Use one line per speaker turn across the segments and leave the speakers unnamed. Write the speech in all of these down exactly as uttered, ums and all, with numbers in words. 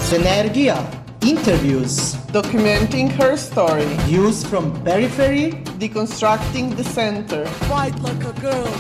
Zenergia interviews,
documenting her story,
views from periphery,
deconstructing the center.
Fight like a girl.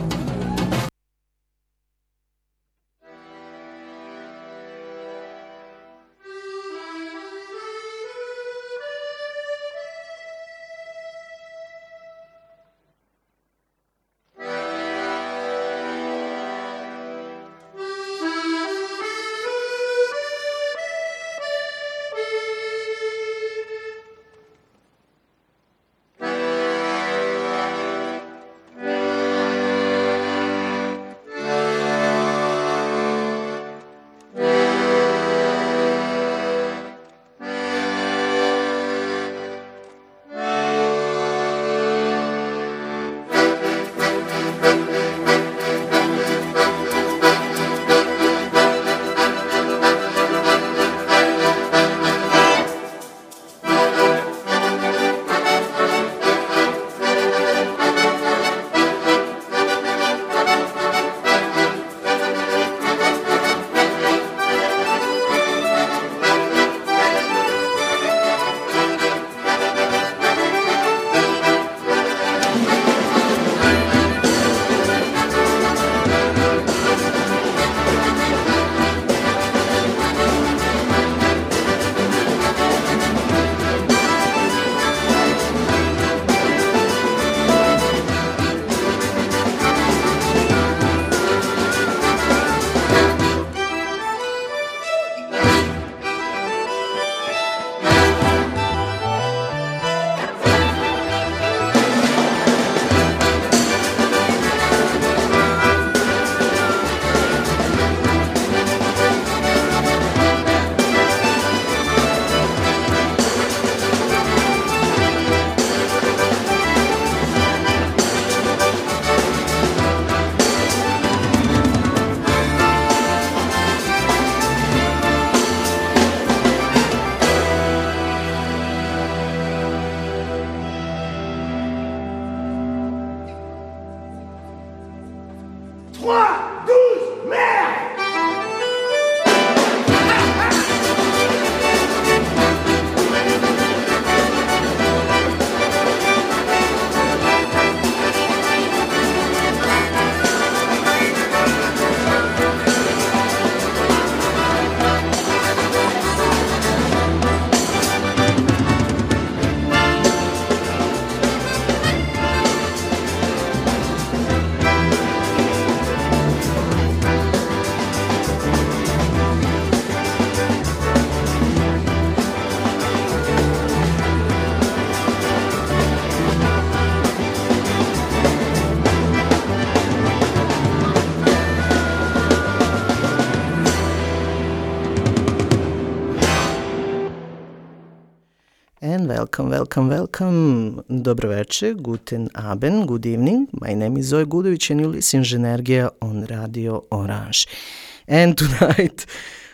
Welcome, welcome, welcome. Dobro večer, guten Abend, good evening. My name is Zoe Gudović and you listen Zenergia on Radio Orange. And tonight,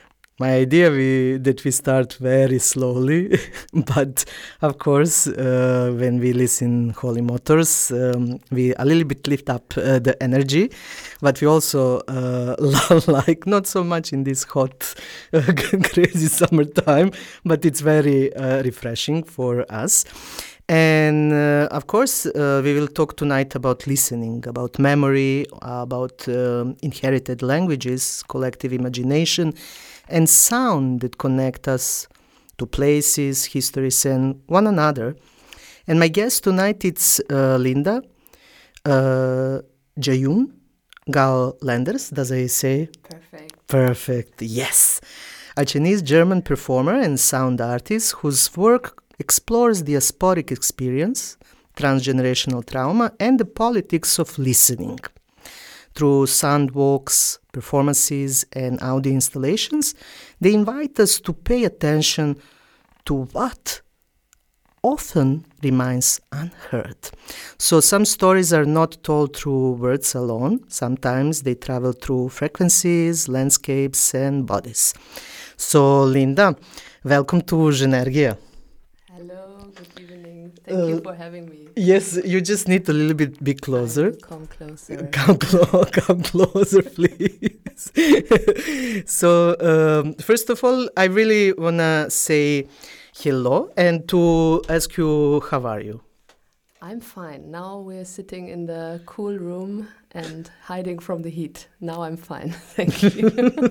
my idea we, that we start very slowly, but of course, uh, when we listen Holy Motors, um, we a little bit lift up uh, the energy, but we also uh, like, not so much in this hot, uh, crazy summertime, but it's very uh, refreshing for us. And uh, of course, uh, we will talk tonight about listening, about memory, about um, inherited languages, collective imagination, and sound that connect us to places, histories, and one another. And my guest tonight is uh, Linda uh, Jayun Gao Landers. Does I say?
Perfect.
Perfect, yes. A Chinese-German performer and sound artist whose work explores the diasporic experience, transgenerational trauma, and the politics of listening. Through sound walks, performances, and audio installations, they invite us to pay attention to what often remains unheard. So some stories are not told through words alone. Sometimes they travel through frequencies, landscapes, and bodies. So, Linda, welcome to Zenergia.
Hello, good evening.
Thank
Uh,
you for having me.
Yes, you just need a little bit be
I
closer.
will come closer.
Come, clo- come closer, please. So, um, first of all, I really want to say hello and to ask you, how are you?
I'm fine. Now we're sitting in the cool room and hiding from the heat. Now I'm fine. Thank you.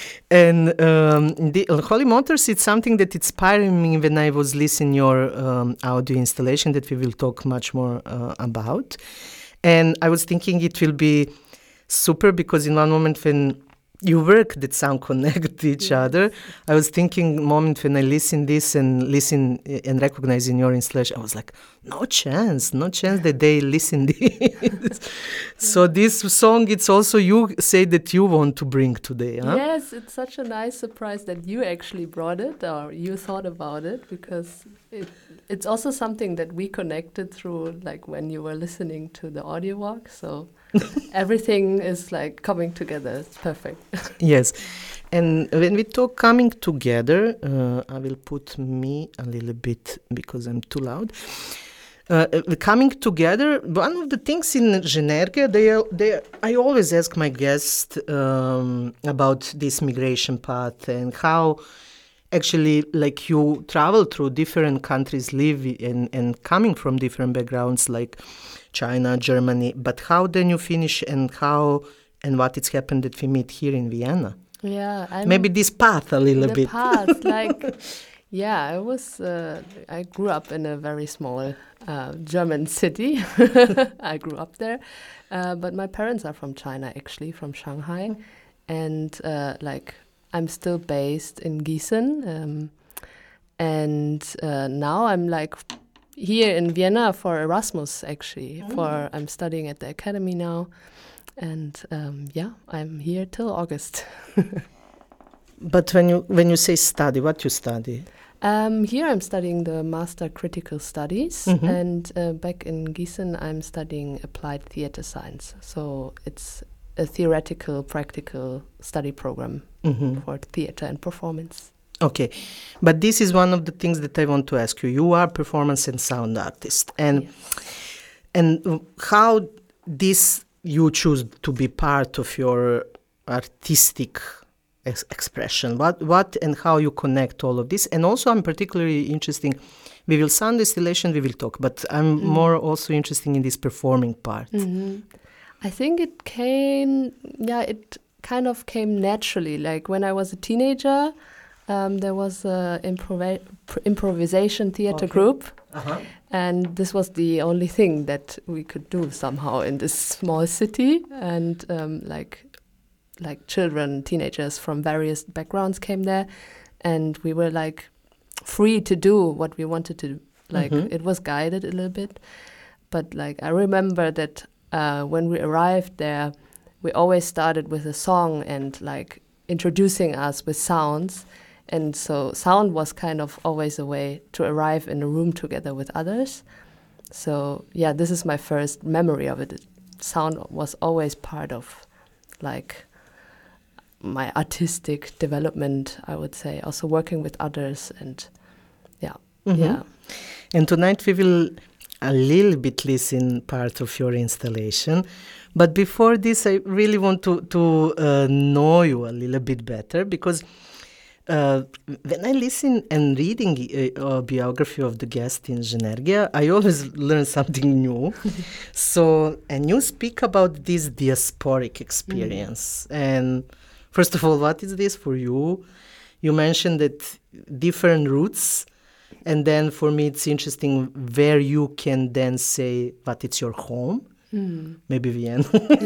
And um, the uh, Holy Motors, it's something that inspired me when I was listening your um, audio installation that we will talk much more uh, about. And I was thinking it will be super because in one moment when you work that sound connect to each
Yes.
other, I was thinking moment when I listen this and listen uh, and recognize in your installation, I was like, no chance, no chance that they listen this. So this song, it's also you say that you want to bring today, huh?
Yes, it's such a nice surprise that you actually brought it or you thought about it because it, it's also something that we connected through like when you were listening to the audio walk. So everything is like coming together. It's perfect.
Yes. And when we talk coming together, uh, I will put me a little bit because I'm too loud. Uh, uh, coming together, one of the things in Genergia, they, are- they, I always ask my guests um, about this migration path and how actually like you travel through different countries, live and, and coming from different backgrounds like China, Germany, but how then you finish and how and what it's happened that we meet here in Vienna.
Yeah, I'm
Maybe this path a little
the
bit.
path, like, yeah, I was, uh, I grew up in a very small uh, German city. I grew up there, uh, but my parents are from China, actually, from Shanghai, and uh, like I'm still based in Gießen, um, and uh, now I'm like here in Vienna for Erasmus, actually. For I'm studying at the academy now. And um, yeah, I'm here till August.
But when you when you say study, what you study?
Um, here I'm studying the Master Critical Studies,
Mhm.
and uh, back in Gießen I'm studying Applied Theatre Science. So it's a theoretical, practical study program
Mhm.
for theatre and performance.
Okay, but this is one of the things that I want to ask you. You are performance and sound artist, and
Yes.
and uh, how this you choose to be part of your artistic ex- expression. What what and how you connect all of this, and also I'm particularly interesting. We will sound distillation, we will talk, but I'm more also interested in this performing part.
Mhm. I think it came, yeah, it kind of came naturally. Like when I was a teenager, um, there was a improva- pr- improvisation theater
Okay.
group,
Uh-huh.
and this was the only thing that we could do somehow in this small city. And um, like, like children, teenagers from various backgrounds came there, and we were like free to do what we wanted to do. Like
Mhm.
it was guided a little bit, but like I remember that uh, when we arrived there, we always started with a song and like introducing us with sounds. And so sound was kind of always a way to arrive in a room together with others. So yeah, this is my first memory of it. Sound was always part of like my artistic development, I would say. Also working with others and yeah,
Mhm.
yeah.
And tonight we will a little bit listen part of your installation. But before this, I really want to, to uh, know you a little bit better because uh, when I listen and reading a, a biography of the guest in Genergia, I always learn something new. So, and you speak about this diasporic experience. And first of all, what is this for you? You mentioned that different roots. And then for me, it's interesting where you can then say what it's your home. Maybe Vienna.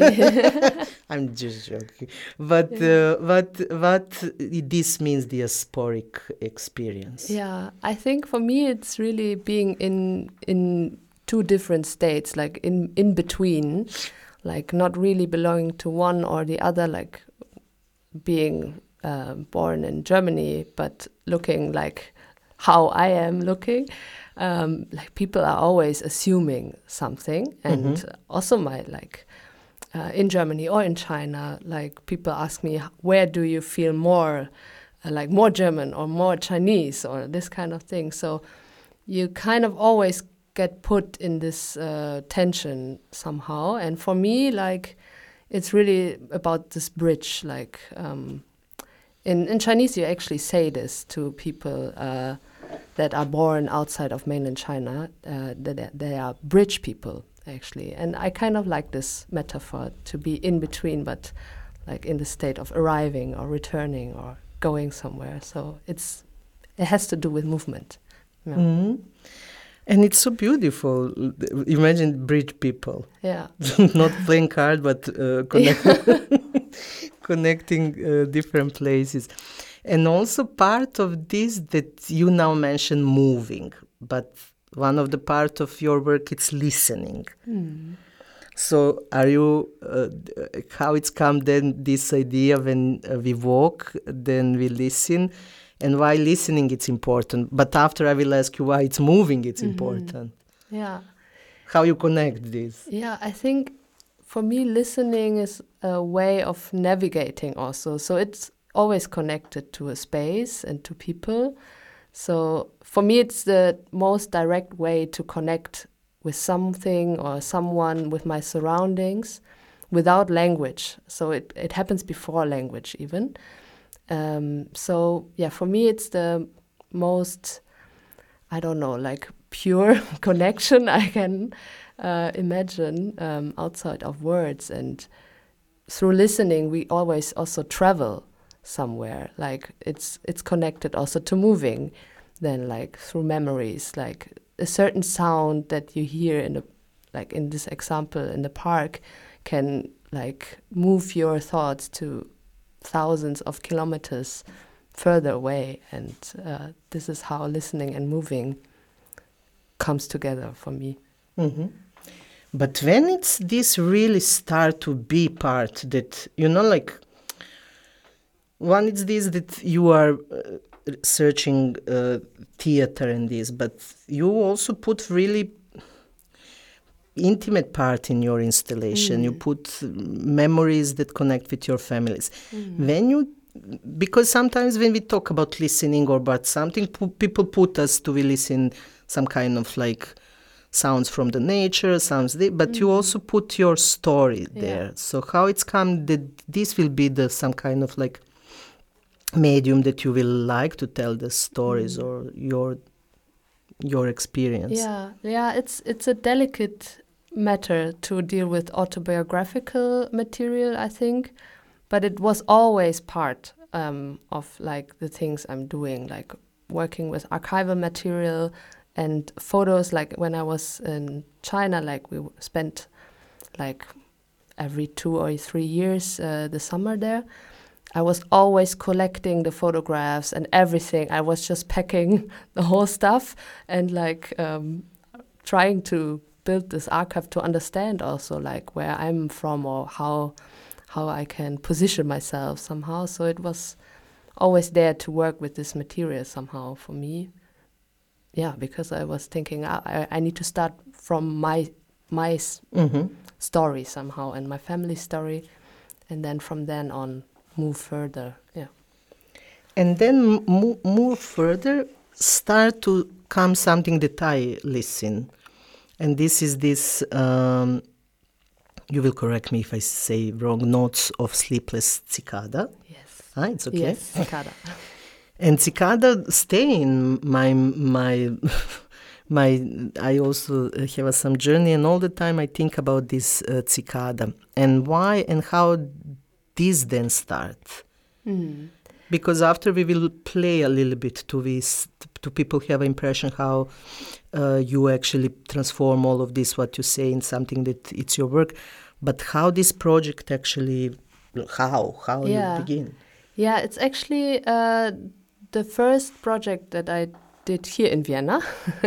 I'm just joking. But uh, what what this means diasporic experience.
Yeah, I think for me it's really being in in two different states, like in in between, like not really belonging to one or the other, like being uh, born in Germany but looking like how I am looking. Um, like people are always assuming something, and
Mhm.
also my like uh, in Germany or in China, like people ask me, where do you feel more uh, like more German or more Chinese or this kind of thing. So you kind of always get put in this uh, tension somehow. And for me, like, it's really about this bridge. Like, um, in, in Chinese, you actually say this to people uh, that are born outside of mainland China, uh, that they are bridge people, actually. And I kind of like this metaphor, to be in between, but like in the state of arriving or returning or going somewhere. So it's it has to do with movement. Yeah.
Mm-hmm. And it's so beautiful. Imagine bridge people.
Yeah.
Not playing card, but uh, connect connecting uh, different places. And also part of this that you now mention moving, but one of the part of your work it's listening. Mm. So are you, uh, how it's come then this idea when uh, we walk, then we listen, and why listening it's important. But after I will ask you why it's moving it's mm-hmm. important.
Yeah.
How you connect this?
Yeah, I think for me listening is a way of navigating also. So it's always connected to a space and to people. So for me it's the most direct way to connect with something or someone, with my surroundings, without language. So it, it happens before language even. Um, so yeah, for me it's the most, I don't know, like pure connection I can uh, imagine um, outside of words. And through listening we always also travel somewhere. Like it's it's connected also to moving, then like through memories, like a certain sound that you hear in the, like in this example in the park, can like move your thoughts to thousands of kilometers further away. And uh, this is how listening and moving comes together for me.
Mm-hmm. But when it's this really start to be part that, you know, like one is this that you are uh, searching uh, theater and this, but you also put really intimate part in your installation. Mm. You put memories that connect with your families. Mm. When you, because sometimes when we talk about listening or about something, p- people put us to listen some kind of like sounds from the nature, sounds, there, but mm. you also put your story there. Yeah. So how it's come that this will be the some kind of like medium that you will like to tell the stories mm. or your your experience.
Yeah, yeah, it's it's a delicate matter to deal with autobiographical material, I think, but it was always part um, of like the things I'm doing, like working with archival material and photos. Like when I was in China, like we spent like every two or three years uh, the summer there. I was always collecting the photographs and everything. I was just packing the whole stuff and like um, trying to build this archive to understand also like where I'm from or how how I can position myself somehow. So it was always there to work with this material somehow for me. Yeah, because I was thinking I, I need to start from my my mm-hmm. story somehow and my family story, and then from then on move further. Yeah.
And then mo- move further, start to come something that I listen. And this is this, um, you will correct me if I say wrong, Notes of Sleepless Cicada.
Yes.
Ah, it's okay.
Yes, cicada.
And cicada stay in my, my, my, I also have some journey, and all the time I think about this uh, cicada and why and how this then start. Mm. Because after we will play a little bit to this, to people have impression how uh, you actually transform all of this, what you say, in something that it's your work, but how this project actually, how, how
yeah.
you begin.
Yeah, it's actually uh, the first project that I did here in Vienna.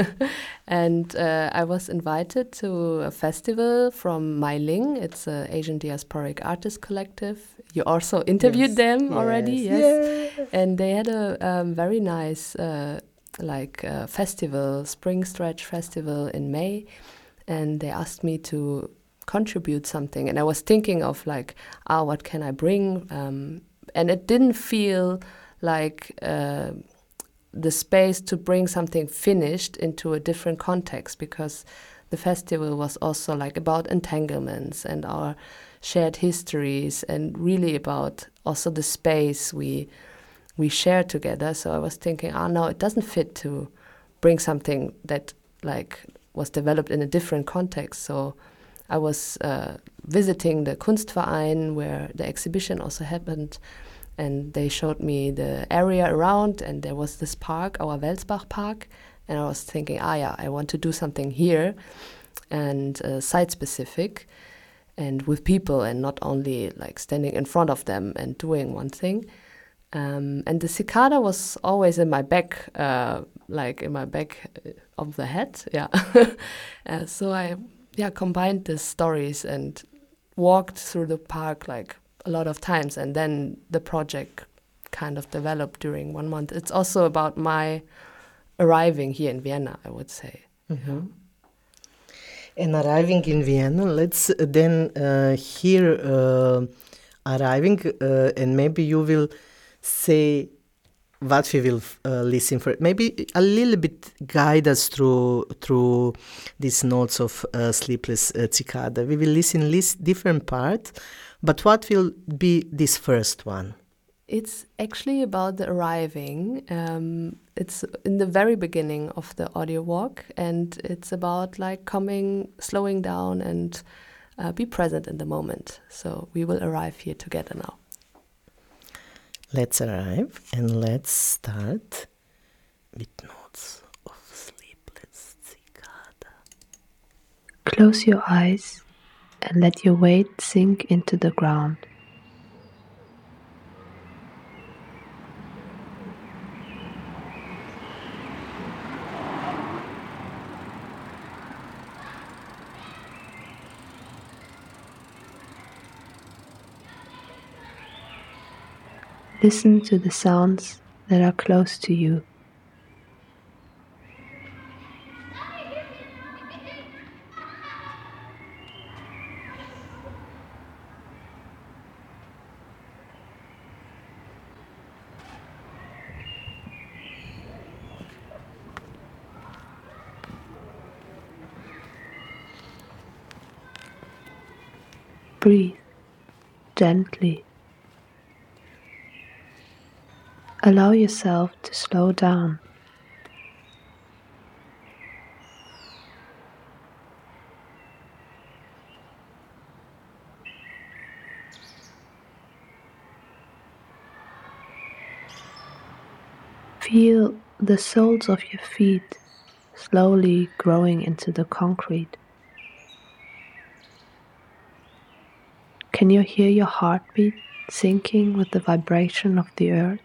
And uh, I was invited to a festival from Meiling. It's an Asian Diasporic Artist Collective. You also interviewed yes. them yes. already, yes. Yeah. And they had a um, very nice uh, like uh, festival, Spring Stretch Festival in May. And they asked me to contribute something. And I was thinking of like, ah, what can I bring? Um, and it didn't feel like... Uh, the space to bring something finished into a different context, because the festival was also like about entanglements and our shared histories, and really about also the space we we share together. So I was thinking, oh no, it doesn't fit to bring something that like was developed in a different context. So I was uh, visiting the Kunstverein where the exhibition also happened, and they showed me the area around, and there was this park, our Welsbach Park, and I was thinking, ah yeah, I want to do something here, and uh, site-specific, and with people, and not only like standing in front of them and doing one thing. Um, and the cicada was always in my back, uh, like in my back of the head, yeah. uh, so I, yeah, combined the stories and walked through the park like a lot of times, and then the project kind of developed during one month. It's also about my arriving here in Vienna, I would say.
Mm-hmm. And arriving in Vienna, let's then uh, hear uh, arriving, uh, and maybe you will say what we will uh, listen for. Maybe a little bit guide us through through these notes of uh, Sleepless uh, Cicada. We will listen list different parts, but what will be this first one?
It's actually about the arriving. Um, it's in the very beginning of the audio walk, and it's about like coming, slowing down, and uh, be present in the moment. So we will arrive here together now.
Let's arrive, and let's start with notes of Sleepless Cicada.
Close your eyes and let your weight sink into the ground. Listen to the sounds that are close to you. Breathe gently. Allow yourself to slow down. Feel the soles of your feet slowly growing into the concrete. Can you hear your heartbeat syncing with the vibration of the earth?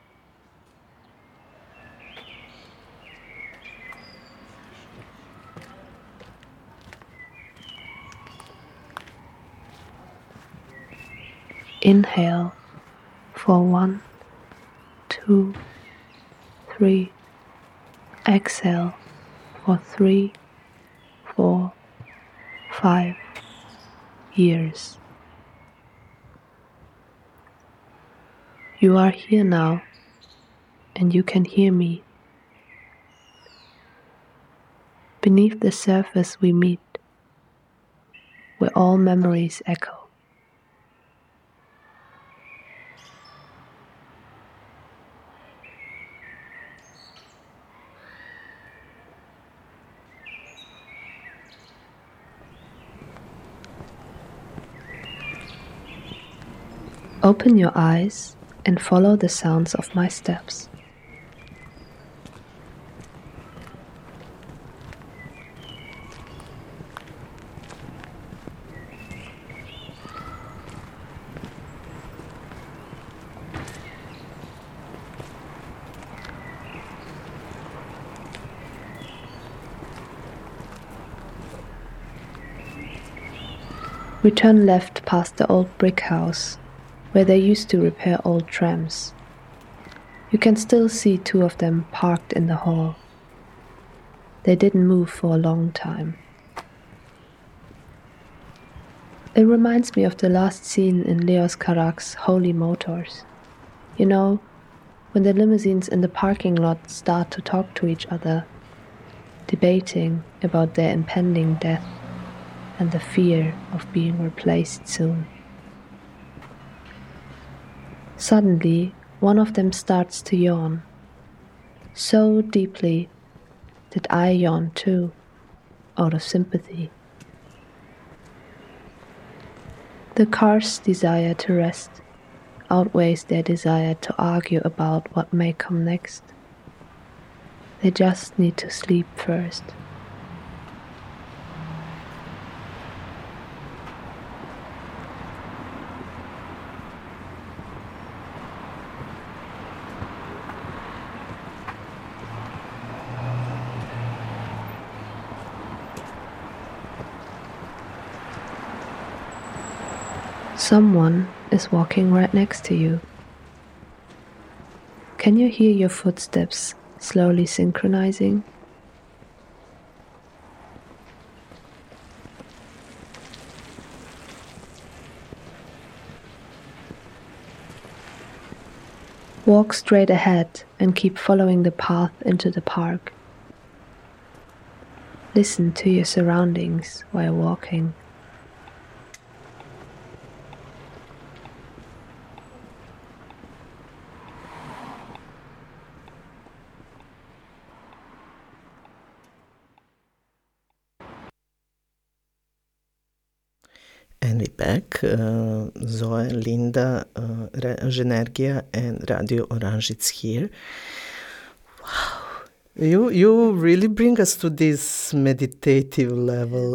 Inhale for one, two, three. Exhale for three, four, five years. You are here now, and you can hear me. Beneath the surface we meet, where all memories echo. Open your eyes and follow the sounds of my steps. We turn left past the old brick house, where they used to repair old trams. You can still see two of them parked in the hall. They didn't move for a long time. It reminds me of the last scene in Leos Carax's Holy Motors. You know, when the limousines in the parking lot start to talk to each other, debating about their impending death and the fear of being replaced soon. Suddenly, one of them starts to yawn, so deeply that I yawn too, out of sympathy. The car's desire to rest outweighs their desire to argue about what may come next. They just need to sleep first. Someone is walking right next to you. Can you hear your footsteps slowly synchronizing? Walk straight ahead and keep following the path into the park. Listen to your surroundings while walking.
And we're back. Uh, Zoe, Linda, uh, Zhenergia and Radio Orange, it's here. Wow. You, you really bring us to this meditative level.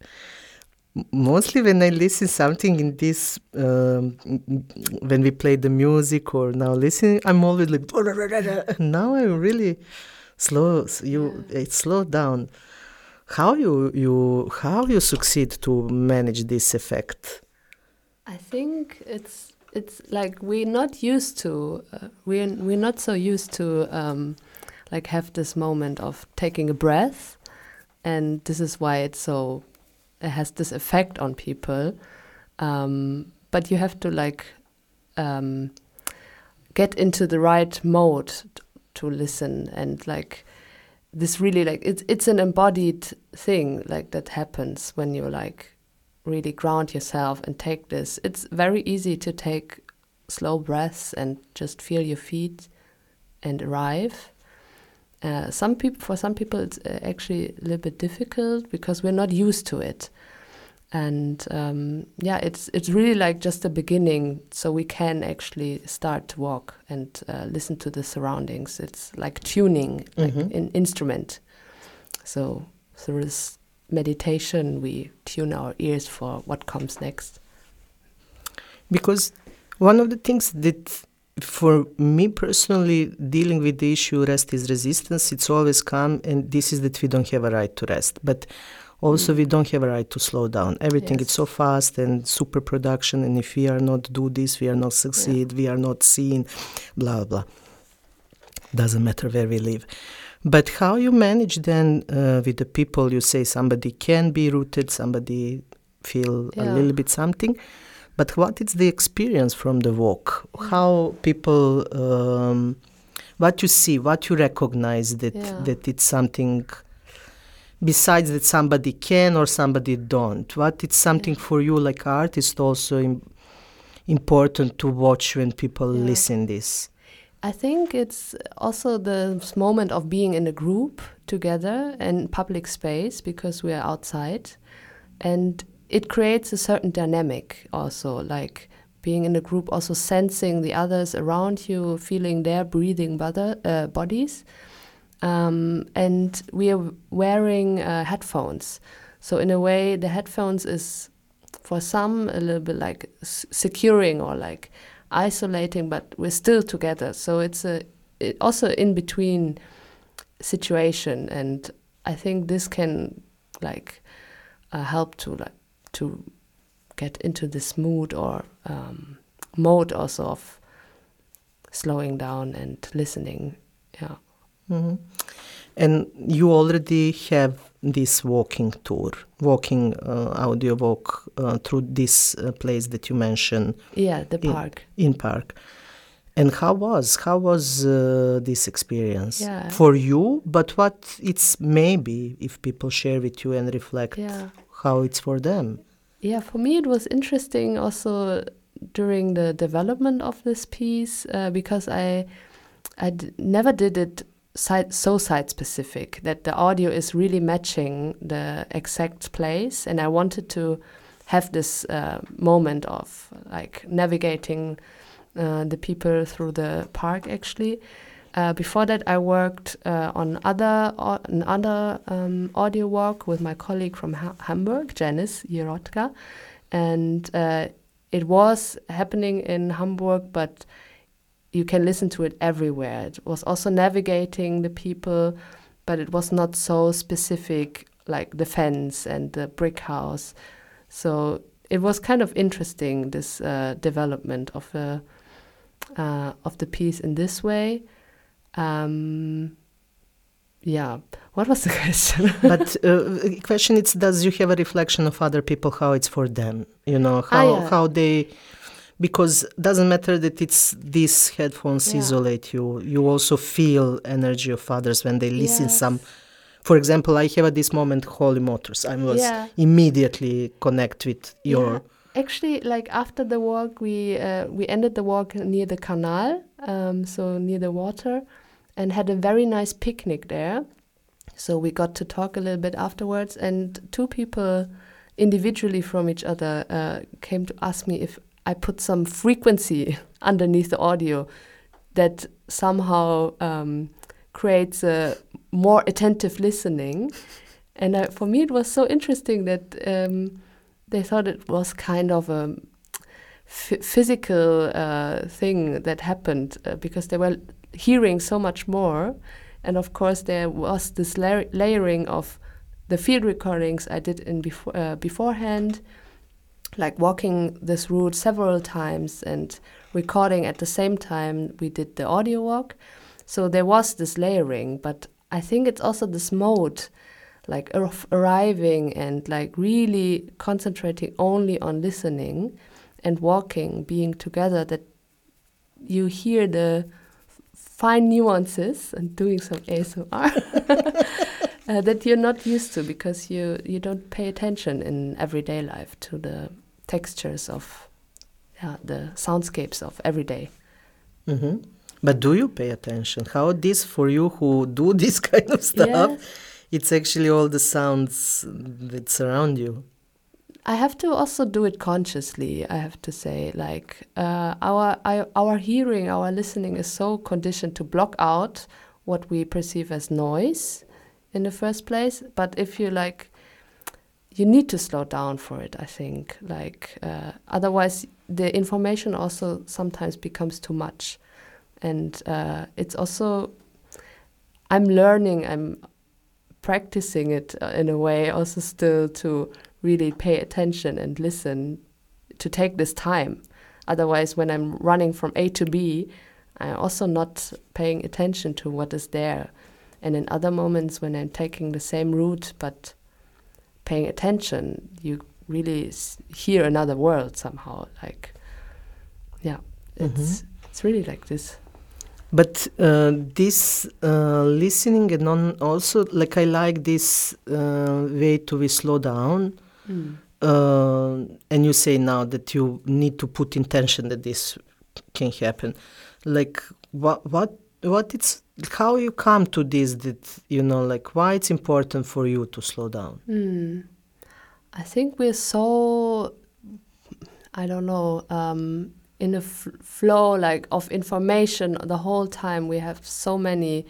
Mostly when I listen something in this, um, when we play the music or now listening, I'm always like, now I'm really slow, you, it's slowed down. How you you how you succeed to manage this effect?
I think it's it's like we're not used to uh, we're we're not so used to um, like have this moment of taking a breath, and this is why it's so it has this effect on people. Um, but you have to like um, get into the right mode t- to listen and like. This really like it's it's an embodied thing like that happens when you like really ground yourself and take this. It's very easy to take slow breaths and just feel your feet and arrive. Uh, some people for some people it's actually a little bit difficult because we're not used to it. And um, yeah, it's it's really like just the beginning, so we can actually start to walk and uh, listen to the surroundings. It's like tuning, like
Mm-hmm.
an instrument. So through this meditation, we tune our ears for what comes next.
Because one of the things that, for me personally, dealing with the issue rest is resistance, it's always come, and this is that we don't have a right to rest. But also, we don't have a right to slow down. Everything
Yes.
is so fast and super production, and if we are not do this, we are not succeed, we are not seen, blah, blah. Doesn't matter where we live. But how you manage then uh, with the people, you say somebody can be rooted, somebody feel a
Yeah.
little bit something, but what is the experience from the walk? How people, um, what you see, what you recognize that,
Yeah.
that it's something... Besides that somebody can or somebody don't, what it's something
Yeah.
for you like artist also im- important to watch when people
Yeah.
listen this?
I think it's also this moment of being in a group together in public space because we are outside, and it creates a certain dynamic also, like being in a group, also sensing the others around you, feeling their breathing bother, uh, bodies. Um, and we are wearing uh, headphones. So in a way, the headphones is for some a little bit like s- securing or like isolating, but we're still together. So it's a it also in between situation, and I think this can like uh, help to like to get into this mood or um, mode also of slowing down and listening. Yeah.
Mm-hmm. And you already have this walking tour, walking uh, audio walk uh, through this uh, place that you mentioned.
Yeah, the
in-
park.
In park. And how was how was uh, this experience
Yeah.
for you? But what it's maybe if people share with you and reflect
Yeah.
how it's for them.
Yeah, for me it was interesting also during the development of this piece uh, because I I d- never did it site, so site specific that the audio is really matching the exact place, and I wanted to have this uh, moment of like navigating uh, the people through the park actually. Uh, before that, I worked uh, on other au- an other um, audio walk with my colleague from ha- Hamburg, Janice Jirotka, and uh, it was happening in Hamburg, but you can listen to it everywhere. It was also navigating the people, but it was not so specific, like the fence and the brick house. So it was kind of interesting, this uh, development of the uh, of the piece in this way. Um, yeah, what was the question?
But uh, question is, does you have a reflection of other people, how it's for them? You know, how,
Ah, yeah.
how they... Because doesn't matter that it's these headphones
Yeah.
isolate you. You also feel energy of others when they listen
Yes.
some... For example, I have at this moment Holy Motors. I was
Yeah.
immediately connect with your...
Yeah. Actually, like after the walk, we uh, we ended the walk near the canal, um, so near the water, and had a very nice picnic there. So we got to talk a little bit afterwards, and two people individually from each other uh, came to ask me if I put some frequency underneath the audio that somehow um, creates a more attentive listening. And uh, for me, it was so interesting that um, they thought it was kind of a f- physical uh, thing that happened uh, because they were hearing so much more. And of course, there was this la- layering of the field recordings I did in before uh, beforehand, like walking this route several times and recording at the same time we did the audio walk. So there was this layering, but I think it's also this mode, like ar- arriving and like really concentrating only on listening and walking, being together, that you hear the f- fine nuances and doing some A S M R uh, that you're not used to because you, you don't pay attention in everyday life to the textures of yeah, the soundscapes of every day.
Mm-hmm. But do you pay attention? How this for you who do this kind of stuff?
Yeah.
It's actually all the sounds that surround you.
I have to also do it consciously, I have to say. Like uh, our I, our hearing, our listening is so conditioned to block out what we perceive as noise in the first place. But if you like, you need to slow down for it, I think. Like uh, otherwise, the information also sometimes becomes too much. And uh, it's also, I'm learning, I'm practicing it uh, in a way also still to really pay attention and listen, to take this time. Otherwise, when I'm running from A to B, I'm also not paying attention to what is there. And in other moments when I'm taking the same route but paying attention, you really s- hear another world somehow. Like, yeah, it's it's really like this.
But uh, this uh, listening and on also, like I like this uh, way to we slow down.
Mm.
Uh, and you say now that you need to put intention that this can happen. Like what what what it's how you come to this, that you know, like why it's important for you to slow down.
Mm. I think we're so, I don't know, um, in a f- flow like of information the whole time. We have so many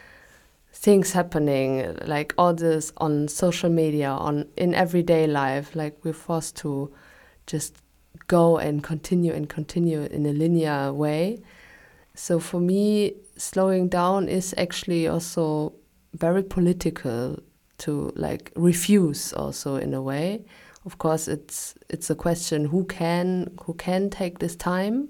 things happening, like all this on social media, on in everyday life. Like we're forced to just go and continue and continue in a linear way. So for me, slowing down is actually also very political, to like refuse also in a way. Of course, it's it's a question who can who can take this time,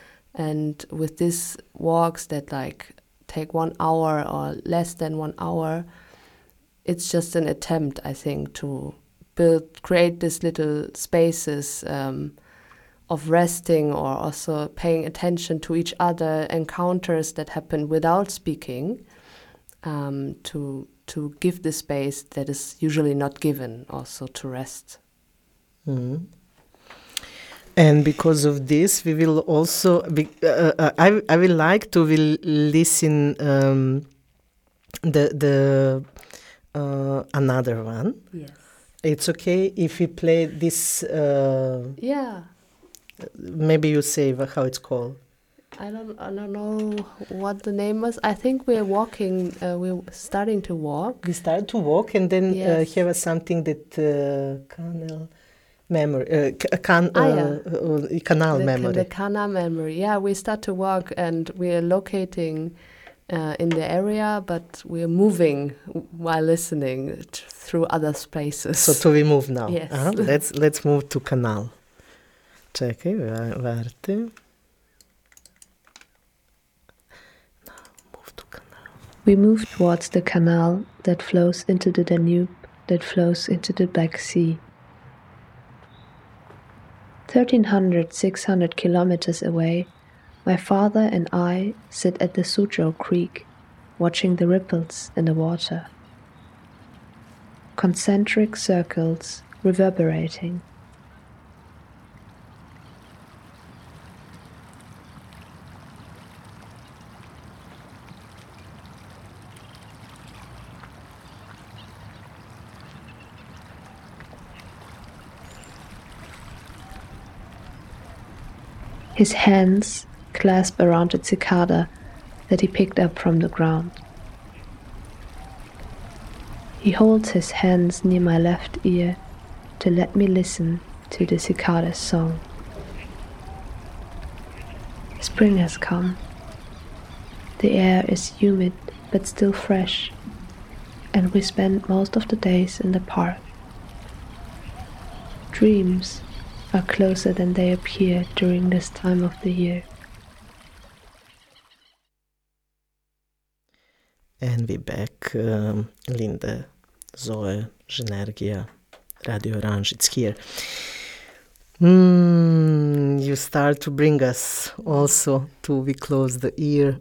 and with these walks that like take one hour or less than one hour, it's just an attempt, I think, to build create these little spaces um, of resting or also paying attention to each other, encounters that happen without speaking, um, to to give the space that is usually not given, also to rest.
Mm. And because of this, we will also be, uh, uh, I I will like to will listen um, the the uh, another one.
Yes.
It's okay if we play this. Uh,
Yeah.
maybe you say wha- how it's called.
I don't I don't know what the name was. I think we're walking. Uh, we're starting to walk.
We start to walk and then
Yes.
uh, have a something that uh, canal memory, uh, ca- can, uh,
Ah, yeah.
uh, canal
the,
memory.
The Kana memory. Yeah, we start to walk and we're locating uh, in the area, but we're moving while listening t- through other spaces.
So to we move now.
Yes.
Uh-huh. Let's let's move to canal. Čekaj, va- varte. Now move to canal.
We move towards the canal that flows into the Danube, that flows into the Black Sea. thirteen hundred, six hundred kilometers away, my father and I sit at the Suzhou Creek, watching the ripples in the water. Concentric circles reverberating. His hands clasp around a cicada that he picked up from the ground. He holds his hands near my left ear to let me listen to the cicada's song. Spring has come. The air is humid but still fresh, and we spend most of the days in the park. Dreams are closer than they appear during this time of the year.
And we back. Um, Linda, Zoe, Zhenergia, Radio Orange, it's here. Mm, you start to bring us also to we close the ear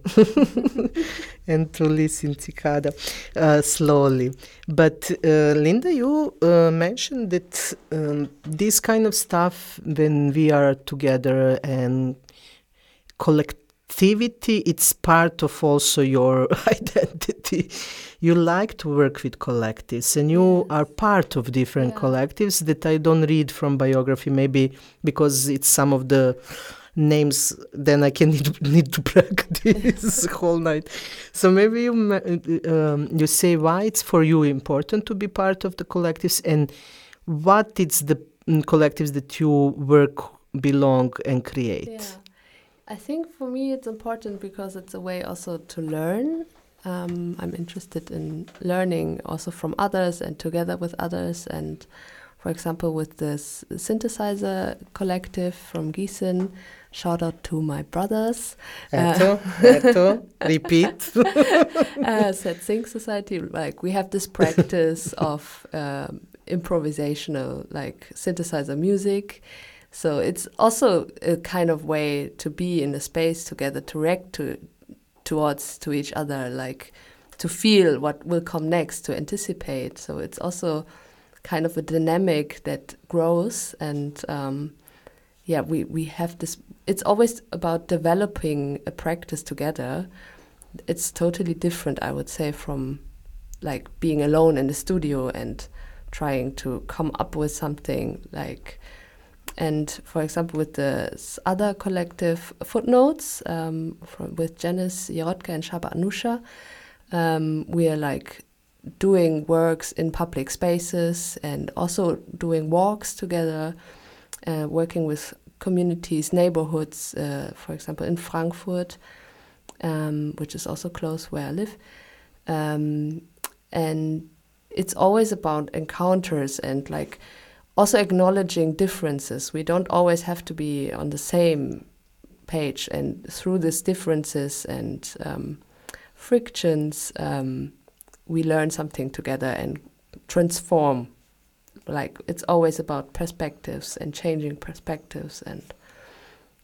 and to listen cicada uh, slowly. But uh, Linda, you uh, mentioned that um, this kind of stuff, when we are together and collectivity, it's part of also your identity. You like to work with collectives, and you
Yes.
are part of different
Yeah.
collectives that I don't read from biography, maybe because it's some of the names, then I can need, need to practice whole night. So maybe you ma- um, you say why it's for you important to be part of the collectives, and what it's the mm, collectives that you work, belong, and create.
Yeah. I think for me it's important because it's a way also to learn. Um, I'm interested in learning also from others and together with others. And for example, with this synthesizer collective from Gießen, shout out to my brothers.
Eto, eto, repeat.
uh, Set Sing Society, like we have this practice of um, improvisational, like synthesizer music. So it's also a kind of way to be in a space together, to react to towards to each other, like to feel what will come next, to anticipate. So it's also kind of a dynamic that grows, and um, yeah, we, we have this. It's always about developing a practice together. It's totally different, I would say, from like being alone in the studio and trying to come up with something like. And for example, with the s- other collective Footnotes, um, from, with Janice Jerotka and Shaba Anusha, um, we are like doing works in public spaces and also doing walks together, uh, working with communities, neighborhoods, uh, for example, in Frankfurt, um, which is also close where I live. Um, and it's always about encounters and like also acknowledging differences. We don't always have to be on the same page, and through these differences and um, frictions, um, we learn something together and transform. Like it's always about perspectives and changing perspectives, and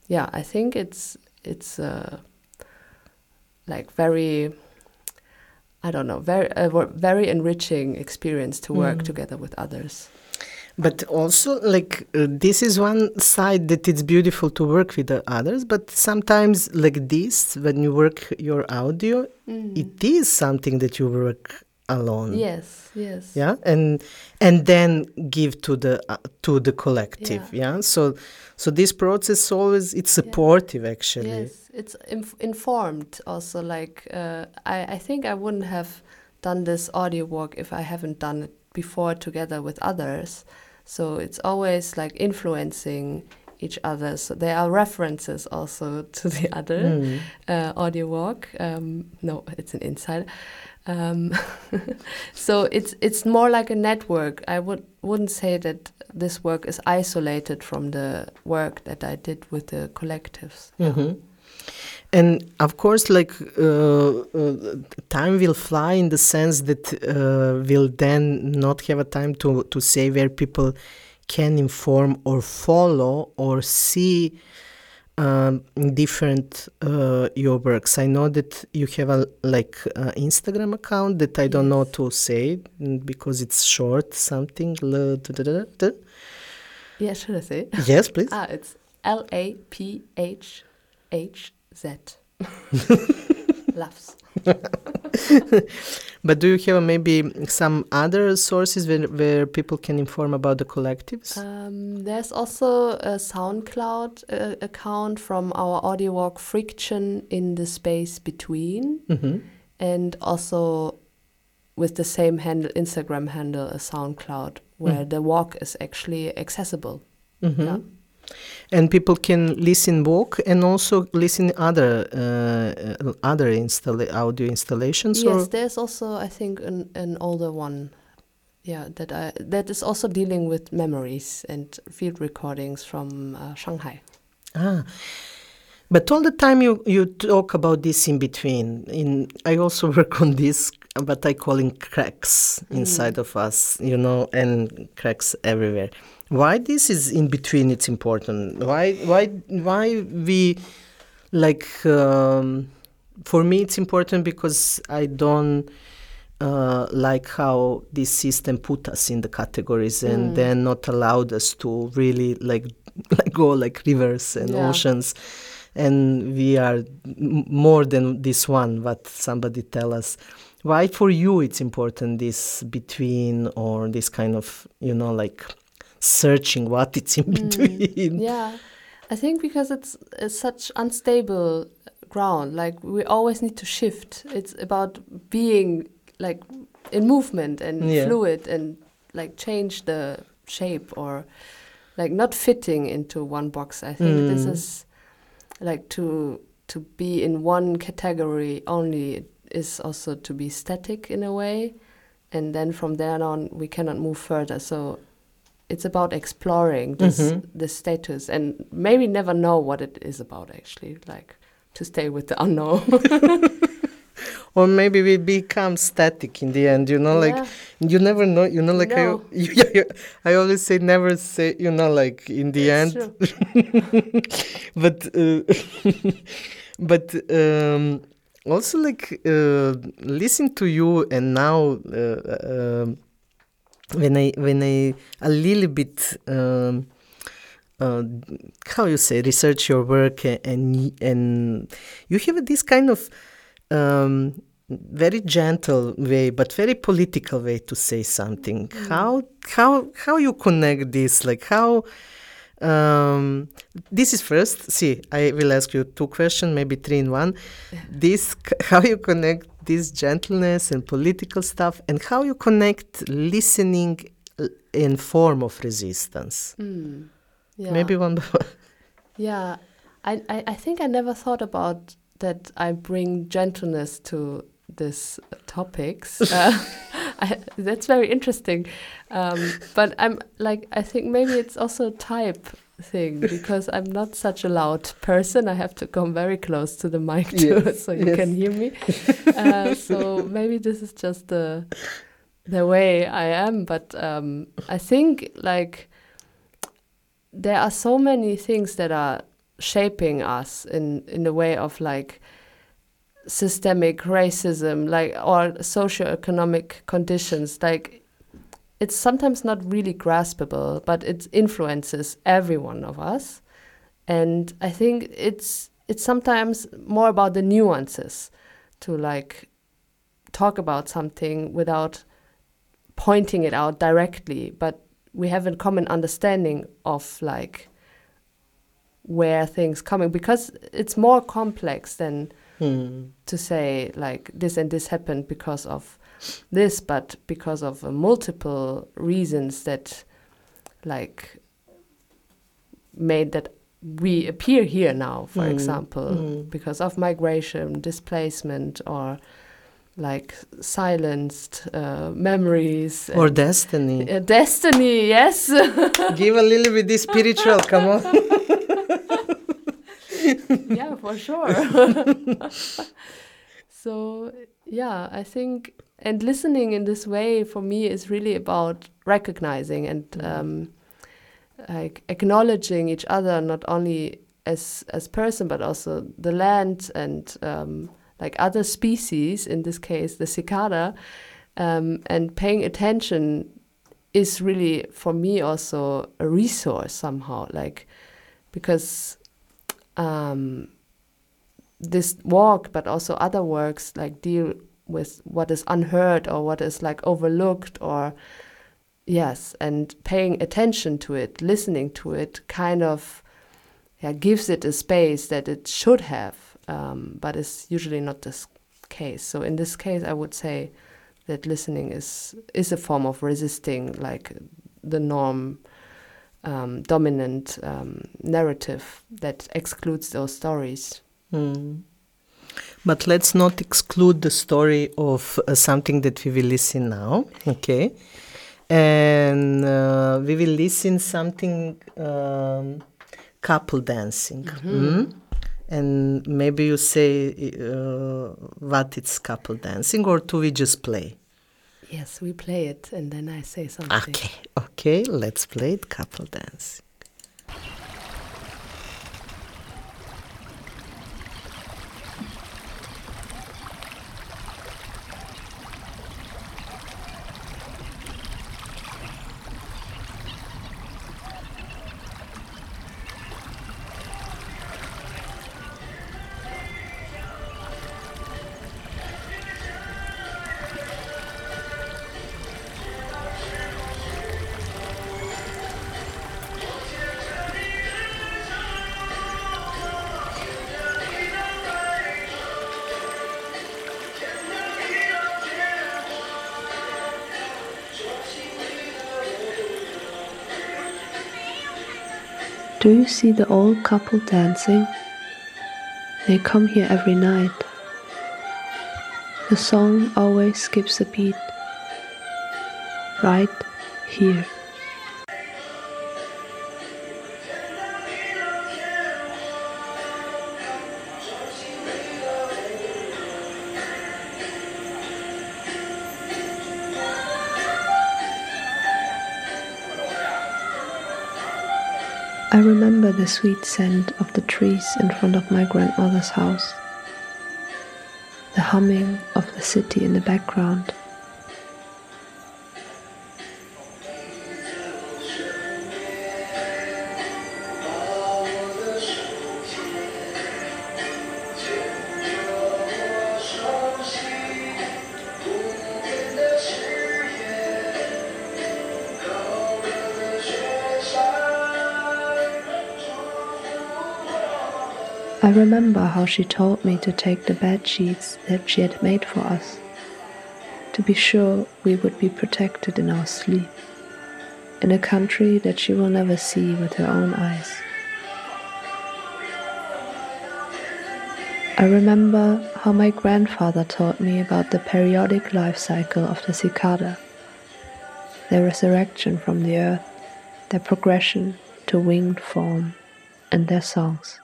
yeah, I think it's it's uh, like very, I don't know, very a wo- very enriching experience to work
Mm.
together with others.
But also, like, uh, this is one side that it's beautiful to work with the others, but sometimes, like this, when you work your audio, it is something that you work alone.
Yes, yes.
Yeah, and and then give to the uh, to the collective. Yeah.
Yeah.
so so this process always it's supportive actually.
Yes, it's inf- informed also. Like uh, I, I think I wouldn't have done this audio walk if I haven't done it before together with others. So it's always like influencing each other. So there are references also to the other
Mm.
uh, audio walk. Um, no, it's an insider. Um, so it's it's more like a network. I would wouldn't say that this work is isolated from the work that I did with the collectives.
Mhm. And of course, like uh, uh, time will fly in the sense that uh, we'll then not have a time to, to say where people can inform or follow or see um, different uh, your works. I know that you have a like uh, Instagram account that I don't know
Yes.
to say mm, because it's short something. l- da- da- da- da.
Yeah, should I say?
Yes, please.
Ah, it's L A P H H Z. Loves.
But do you have maybe some other sources where, where people can inform about the collectives?
Um, there's also a SoundCloud uh, account from our audio walk Friction in the Space Between,
Mhm.
and also with the same handle, Instagram handle, a SoundCloud, where the walk is actually accessible.
Mhm.
Yeah.
And people can listen walk and also listen other uh, uh, other installa- audio installations.
Yes,
or
there's also, I think, an, an older one. Yeah, that I that is also dealing with memories and field recordings from uh, Shanghai.
ah. But all the time you, you talk about this in between. In I also work on this, but I call it cracks inside of us, you know, and cracks everywhere. Why this is in between? It's important. Why why why we like? Um, for me, it's important because I don't uh, like how this system put us in the categories and then not allowed us to really like like go like rivers and
Yeah.
oceans. And we are m- more than this one, what somebody tell us. Why for you it's important this between or this kind of, you know, like searching what it's in between?
Yeah, I think because it's, it's such unstable ground. Like we always need to shift. It's about being like in movement and
Yeah.
fluid and like change the shape or like not fitting into one box. I think this
Mm.
is like to to be in one category only is also to be static in a way, and then from there on we cannot move further. So it's about exploring this
Mhm.
this status and maybe never know what it is about actually, like to stay with the unknown.
Or maybe we become static in the end, you know, like
Yeah.
you never know, you know, like
No.
I, yeah, yeah, I always say never say, you know, like in the
It's
end.
true.
But uh, but um, also like uh, listen to you and now uh, um when I when I a little bit um, uh, how you say research your work a- and and you have this kind of um, very gentle way but very political way to say something. How how how you connect this? Like how um, this is first. See, I will ask you two questions, maybe three in one. This c- how you connect this gentleness and political stuff, and how you connect listening uh, in form of resistance.
Mm. Yeah.
Maybe one by one.
Yeah, I, I, I think I never thought about that I bring gentleness to these topics. uh, I, that's very interesting. Um, but I'm like, I think maybe it's also a type thing because I'm not such a loud person. I have to come very close to the mic too,
Yes,
so you
yes.
can hear me. Uh, so maybe this is just the the way I am. But um, I think like there are so many things that are shaping us in, in the way of like systemic racism, like or socioeconomic conditions. Like it's sometimes not really graspable, but it influences every one of us. And I think it's it's sometimes more about the nuances to like talk about something without pointing it out directly, but we have a common understanding of like where things coming, because it's more complex than mm. to say like this and this happened because of this, but because of uh, multiple reasons that like made that we appear here now, for mm. example, mm. because of migration, displacement, or like silenced uh, memories.
Or destiny.
Uh, destiny, yes.
Give a little bit this spiritual, come on.
Yeah, for sure. So, yeah, I think, and listening in this way for me is really about recognizing and mm. um, like acknowledging each other, not only as as person, but also the land and um, like other species, in this case, the cicada, um, and paying attention is really, for me, also a resource somehow, like, because um, this walk, but also other works, like, deal with what is unheard or what is, like, overlooked, or, yes, and paying attention to it, listening to it, kind of, yeah, gives it a space that it should have. Um, but it's usually not this case. So in this case, I would say that listening is is a form of resisting, like the norm, um, dominant um, narrative that excludes those stories.
Mm. But let's not exclude the story of uh, something that we will listen now, okay? And uh, we will listen something um, couple dancing. Mm-hmm. Mm? And maybe you say uh, what it's couple dancing, or do we just play?
Yes, we play it, and then I say something.
Okay, okay, let's play it, couple dancing.
Do you see the old couple dancing? They come here every night. The song always skips a beat. Right here. I remember the sweet scent of the trees in front of my grandmother's house, the humming of the city in the background. I remember how she told me to take the bed sheets that she had made for us, to be sure we would be protected in our sleep, in a country that she will never see with her own eyes. I remember how my grandfather taught me about the periodic life cycle of the cicada, their resurrection from the earth, their progression to winged form, and their songs.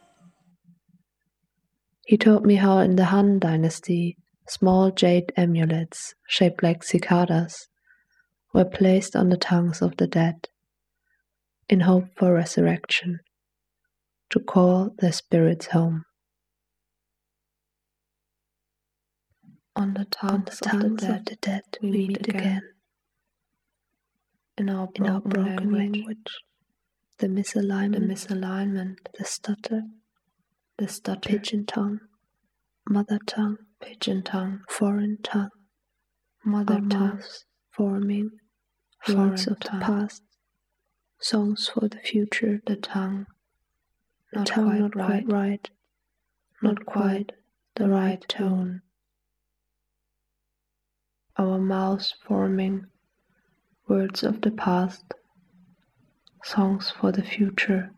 He told me how in the Han Dynasty, small jade amulets shaped like cicadas were placed on the tongues of the dead in hope for resurrection. to call their spirits home. On the tongues, On the tongues of, the of the dead, we meet again. again. In our broken, In our broken language, language, the misalignment, the misalignment, the stutter, the stutter, pigeon tongue, mother tongue, pigeon tongue, foreign tongue, mother our tongue, mouths forming words of tongue. The past, songs for the future, the tongue, the not tongue quite not right, quite right, not quite the right tone. Our mouths forming words of the past, songs for the future.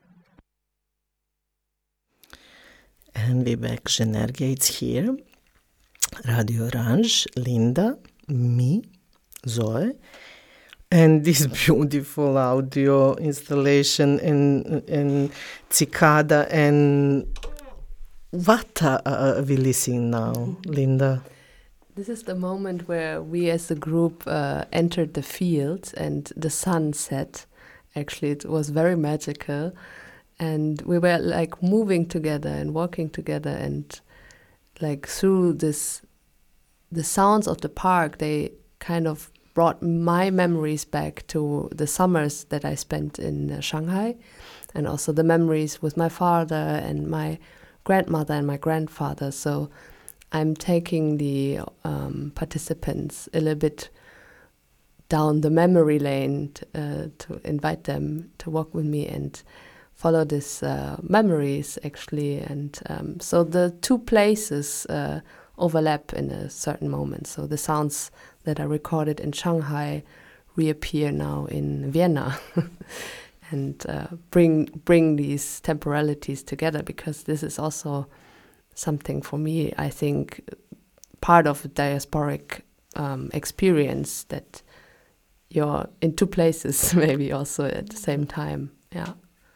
And we're back, Zhenergia, it's here. Radio Orange, Linda, me, Zoe, and this beautiful audio installation in, in Cicada. And what are we listening now, Linda?
This is the moment where we as a group uh, entered the fields and the sun set. Actually, it was very magical. And we were like moving together and walking together, and like through this, the sounds of the park, they kind of brought my memories back to the summers that I spent in uh, Shanghai, and also the memories with my father and my grandmother and my grandfather. So I'm taking the um, participants a little bit down the memory lane uh, to invite them to walk with me and follow these uh, memories, actually. And um, so the two places uh, overlap in a certain moment. So the sounds that are recorded in Shanghai reappear now in Vienna and uh, bring bring these temporalities together, because this is also something for me, I think, part of a diasporic um, experience, that you're in two places maybe also at the same time. Yeah.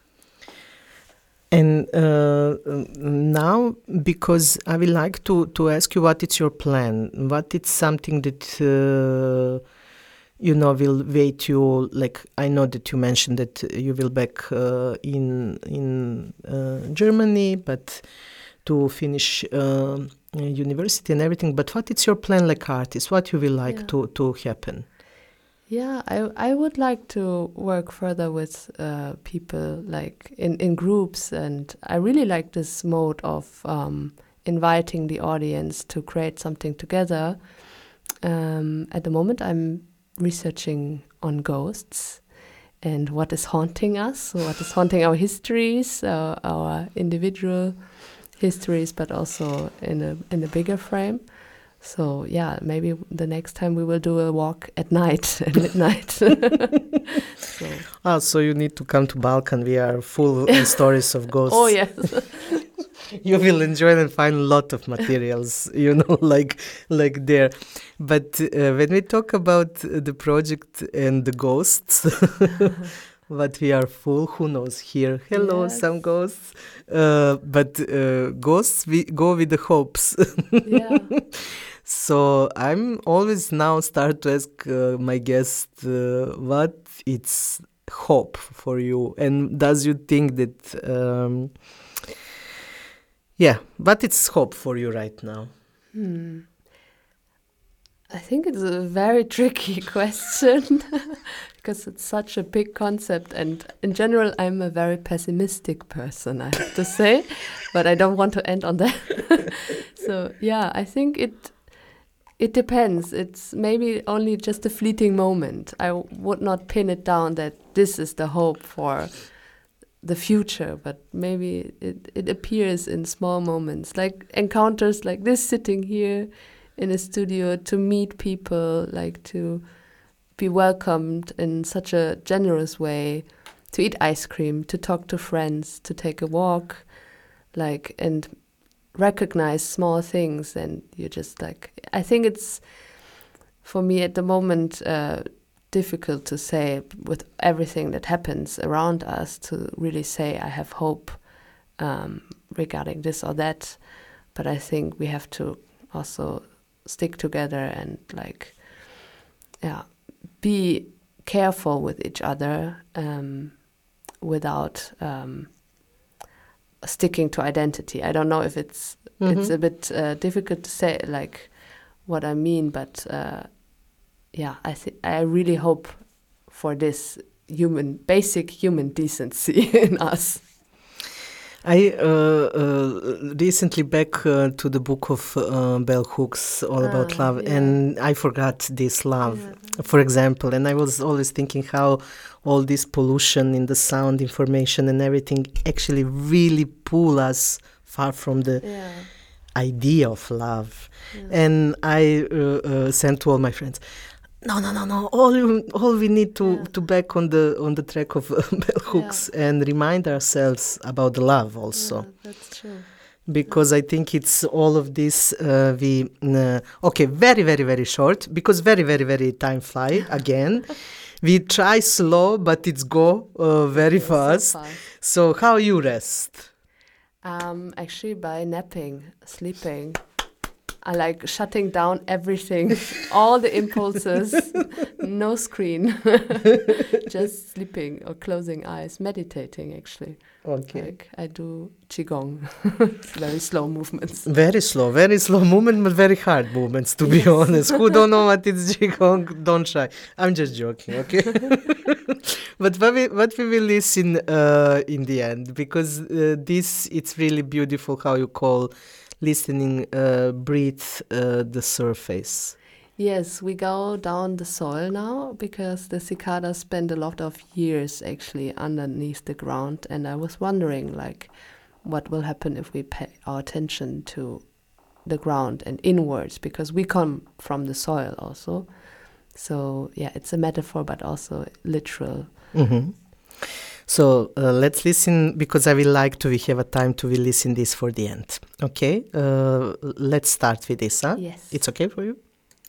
And uh, now, because I would like to, to ask you, what is your plan? What is something that, uh, you know, will wait you, like, I know that you mentioned that you will back uh, in, in uh, Germany, but to finish uh, university and everything, but what is your plan like artist? What you will like yeah. to, to happen?
Yeah, I I would like to work further with uh, people, like in, in groups, and I really like this mode of um, inviting the audience to create something together. Um, at the moment, I'm researching on ghosts and what is haunting us, what is haunting our histories, uh, our individual histories, but also in a in a bigger frame. So yeah, maybe the next time we will do a walk at night, at midnight. so.
Ah, so you need to come to Balkan. We are full of stories of ghosts.
Oh yes.
You will enjoy and find a lot of materials, you know, like like there. But uh, when we talk about the project and the ghosts, but we are full, who knows here? Hello, yes. Some ghosts. Uh, but uh, ghosts, we go with the hopes.
Yeah.
So I'm always now start to ask uh, my guest uh, what it's hope for you, and does you think that um, yeah, what it's hope for you right now?
Hmm. I think it's a very tricky question because it's such a big concept, and in general I'm a very pessimistic person, I have to say, but I don't want to end on that. So yeah, I think it it depends. It's maybe only just a fleeting moment. I w- would not pin it down that this is the hope for the future, but maybe it, it appears in small moments, like encounters like this, sitting here in a studio, to meet people, like to be welcomed in such a generous way, to eat ice cream, to talk to friends, to take a walk, like, and recognize small things. And you just like, I think it's, for me at the moment, uh, difficult to say with everything that happens around us to really say I have hope um, regarding this or that. But I think we have to also stick together and like, yeah, be careful with each other um, without um, sticking to identity. I don't know if it's mm-hmm. it's a bit uh, difficult to say like what I mean, but uh, yeah, I think I really hope for this human, basic human decency in us.
I uh, uh, recently back uh, to the book of uh, Bell Hooks, All About
ah,
Love,
yeah.
and I forgot this love,
yeah.
for example, and I was always thinking how all this pollution in the sound information and everything actually really pull us far from the
yeah.
idea of love.
Yeah.
And I uh, uh, sent to all my friends, no, no, no, no. All you, all we need to,
yeah.
to back on the on the track of uh, Bell Hooks yeah. and remind ourselves about the love also.
Yeah, that's true.
Because yeah. I think it's all of this. Uh, we uh, okay, very, very, very short. Because very, very, very time fly again. We try slow, but it's go uh, very
yeah,
fast.
So, fast.
So how you rest?
Um, actually, by napping, sleeping. I like shutting down everything, all the impulses, no screen, just sleeping or closing eyes, meditating actually.
Okay.
Like I do Qigong, very slow movements.
Very slow, very slow movement, but very hard movements, to
yes.
be honest. Who don't know what is Qigong, don't try. I'm just joking, okay? But what we, what we will listen uh, in the end, because uh, this, it's really beautiful how you call listening, uh, breathe uh, the surface.
Yes, we go down the soil now because the cicadas spend a lot of years actually underneath the ground, and I was wondering like what will happen if we pay our attention to the ground and inwards, because we come from the soil also. So yeah, it's a metaphor but also literal.
Mm-hmm. So uh, let's listen, because I will like to we have a time to we listen this for the end. Okay, uh, let's start with this. Huh?
Yes.
It's okay for you?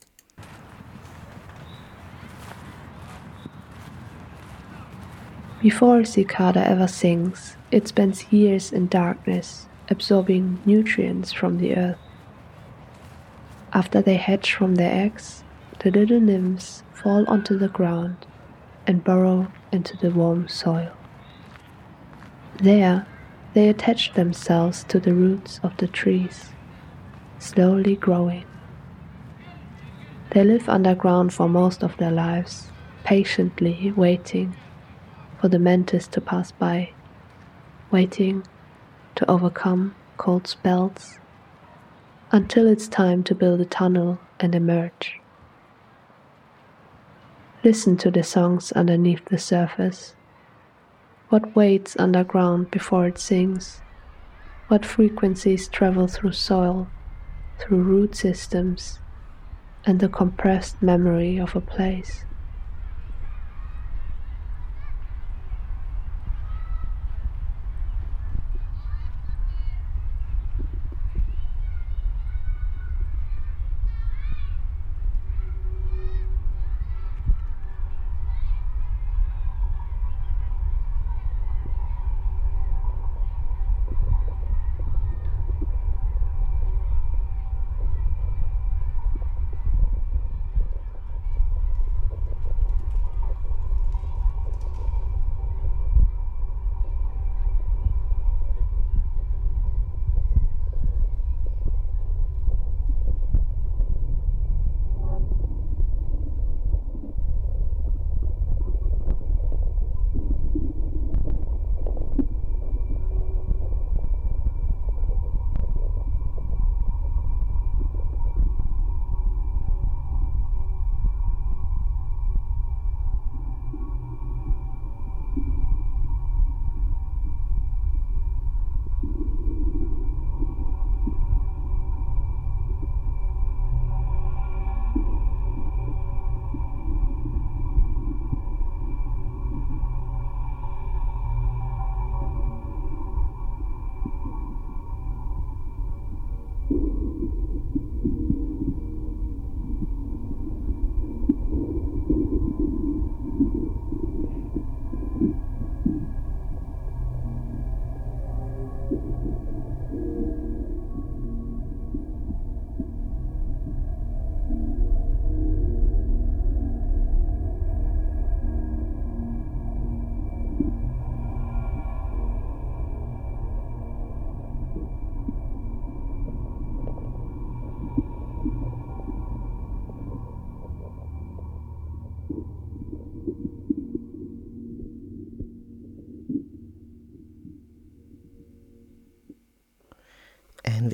Before a cicada ever sings, it spends years in darkness, absorbing nutrients from the earth. After they hatch from their eggs, the little nymphs fall onto the ground and burrow into the warm soil. There, they attach themselves to the roots of the trees, slowly growing. They live underground for most of their lives, patiently waiting for the mantis to pass by, waiting to overcome cold spells, until it's time to build a tunnel and emerge. Listen to the songs underneath the surface. What waits underground before it sings? What frequencies travel through soil, through root systems, and the compressed memory of a place?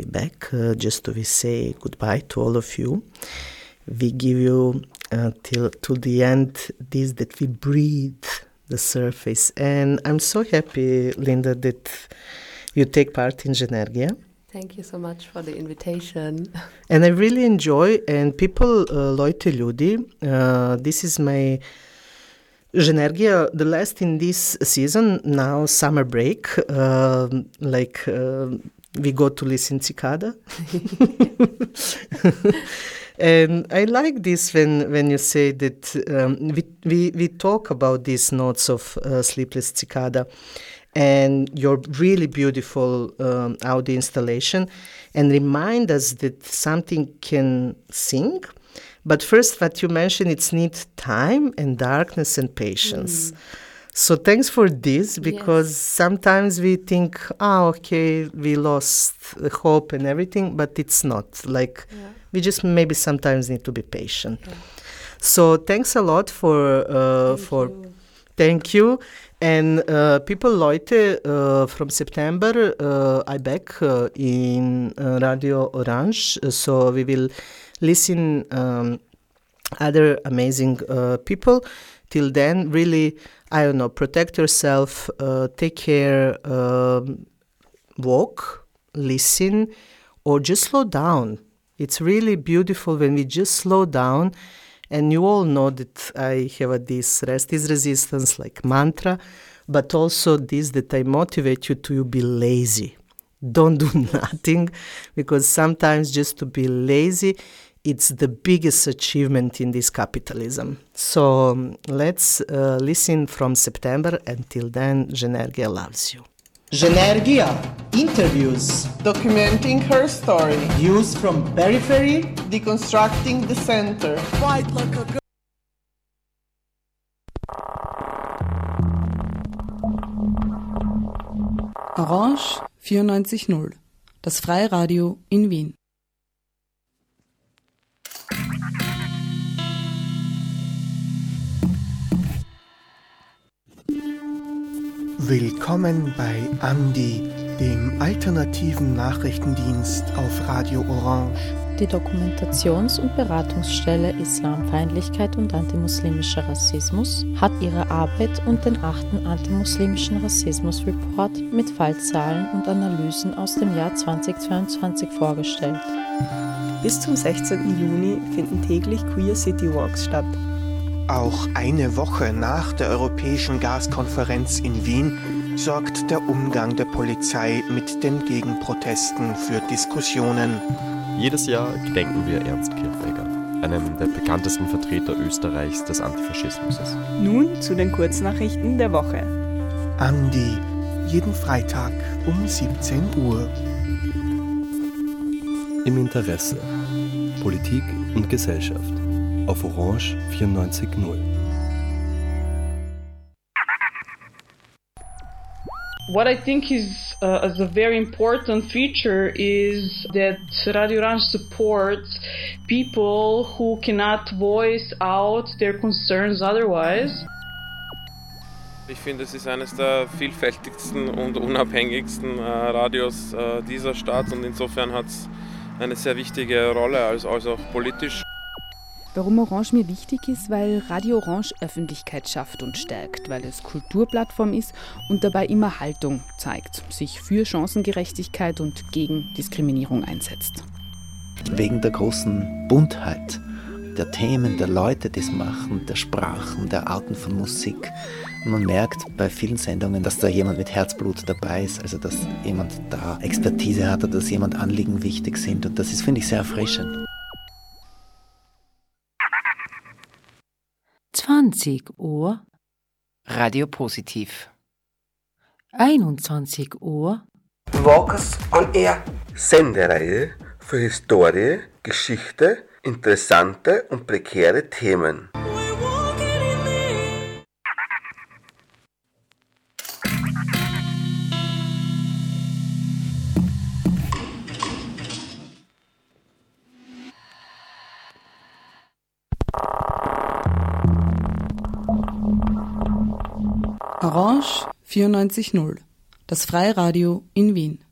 back, uh, just to say goodbye to all of you. We give you uh, till to the end this that we breathe the surface. And I'm so happy, Linda, that you take part in Genergia.
Thank you so much for the invitation.
And I really enjoy, and people, uh, Leute, Ljudi, uh, this is my Genergia, the last in this season, now summer break, uh, like uh, we go to listen Cicada. And I like this when, when you say that um, we, we, we talk about these notes of uh, Sleepless Cicada and your really beautiful um, audio installation, and remind us that something can sing. But first, what you mentioned, it's need time and darkness and patience. Mm. So thanks for this, because yes. sometimes we think, oh, okay, we lost the hope and everything, but it's not. Like, yeah. we just maybe sometimes need to be patient. Yeah. So thanks a lot for, uh, thank for you. Thank you. And uh, people, Leute, uh, from September, uh, I back uh, in uh, Radio Orange, so we will listen um, other amazing uh, people. Till then, really, I don't know, protect yourself, uh, take care, um, walk, listen, or just slow down. It's really beautiful when we just slow down. And you all know that I have a, this rest is resistance, like mantra, but also this that I motivate you to be lazy. Don't do nothing, because sometimes just to be lazy, it's the biggest achievement in this capitalism. So um, let's uh, listen from September. Until then, Genergia loves you.
Genergia interviews,
Documenting her story.
Views from periphery,
Deconstructing the center.
Fight like a girl.
Orange vierundneunzig null, das Freiradio in Wien.
Willkommen bei Andi, dem alternativen Nachrichtendienst auf Radio Orange.
Die Dokumentations- und Beratungsstelle Islamfeindlichkeit und antimuslimischer Rassismus hat ihre Arbeit und den achten antimuslimischen Rassismus-Report mit Fallzahlen und Analysen aus dem Jahr zweitausendzweiundzwanzig vorgestellt.
Bis zum sechzehnten Juni finden täglich Queer City Walks statt.
Auch eine Woche nach der Europäischen Gaskonferenz in Wien sorgt der Umgang der Polizei mit den Gegenprotesten für Diskussionen.
Jedes Jahr gedenken wir Ernst Kirchberger, einem der bekanntesten Vertreter Österreichs des Antifaschismus.
Nun zu den Kurznachrichten der Woche.
Andi, jeden Freitag um siebzehn Uhr.
Im Interesse. Politik und Gesellschaft. Auf Orange vierundneunzig null.
What I think is uh, as a very important feature is that Radio Orange supports people who cannot voice out their concerns otherwise.
Ich finde, es ist eines der vielfältigsten und unabhängigsten äh, Radios äh, dieser Stadt, und insofern hat es eine sehr wichtige Rolle, als, als auch politisch.
Warum Orange mir wichtig ist, weil Radio Orange Öffentlichkeit schafft und stärkt, weil es Kulturplattform ist und dabei immer Haltung zeigt, sich für Chancengerechtigkeit und gegen Diskriminierung einsetzt.
Wegen der großen Buntheit der Themen, der Leute, die es machen, der Sprachen, der Arten von Musik. Und man merkt bei vielen Sendungen, dass da jemand mit Herzblut dabei ist, also dass jemand da Expertise hat oder dass jemand Anliegen wichtig sind, und das ist, finde ich, sehr erfrischend.
zwanzig Uhr
Radio Positiv.
einundzwanzig Uhr
Vox on Air. Sendereihe für Historie, Geschichte, interessante und prekäre Themen.
Orange vierundneunzig null, das Freiradio in Wien.